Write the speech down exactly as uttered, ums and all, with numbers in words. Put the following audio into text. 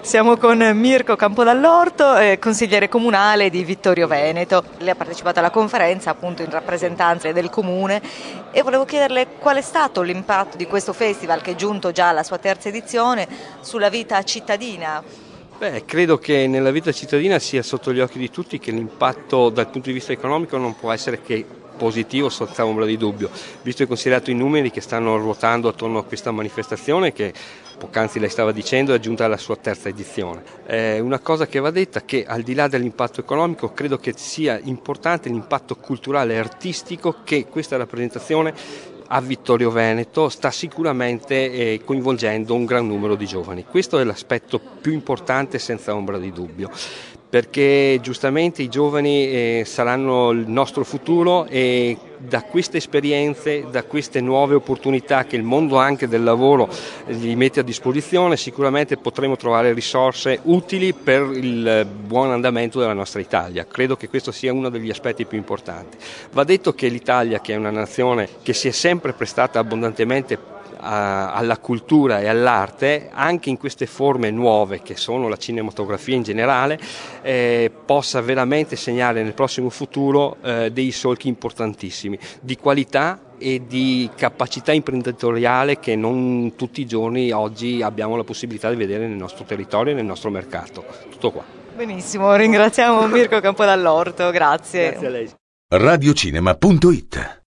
Siamo con Mirko Campodall'Orto, eh, consigliere comunale di Vittorio Veneto. Lei ha partecipato alla conferenza appunto in rappresentanza del comune e volevo chiederle qual è stato l'impatto di questo festival, che è giunto già alla sua terza edizione, sulla vita cittadina. Beh, credo che nella vita cittadina sia sotto gli occhi di tutti che l'impatto dal punto di vista economico non può essere che positivo, senza ombra di dubbio, visto e considerato i numeri che stanno ruotando attorno a questa manifestazione che poc'anzi lei stava dicendo è giunta alla sua terza edizione. È una cosa che va detta, che al di là dell'impatto economico credo che sia importante l'impatto culturale e artistico che questa rappresentazione a Vittorio Veneto sta sicuramente eh, coinvolgendo un gran numero di giovani. Questo è l'aspetto più importante senza ombra di dubbio, perché giustamente i giovani eh, saranno il nostro futuro e da queste esperienze, da queste nuove opportunità che il mondo anche del lavoro gli mette a disposizione, sicuramente potremo trovare risorse utili per il buon andamento della nostra Italia. Credo che questo sia uno degli aspetti più importanti. Va detto che l'Italia, che è una nazione che si è sempre prestata abbondantemente alla cultura e all'arte, anche in queste forme nuove che sono la cinematografia in generale, eh, possa veramente segnare nel prossimo futuro eh, dei solchi importantissimi di qualità e di capacità imprenditoriale che non tutti i giorni oggi abbiamo la possibilità di vedere nel nostro territorio e nel nostro mercato. Tutto qua. Benissimo, ringraziamo Mirko Campodall'Orto, grazie. Grazie a lei. radiocinema punto it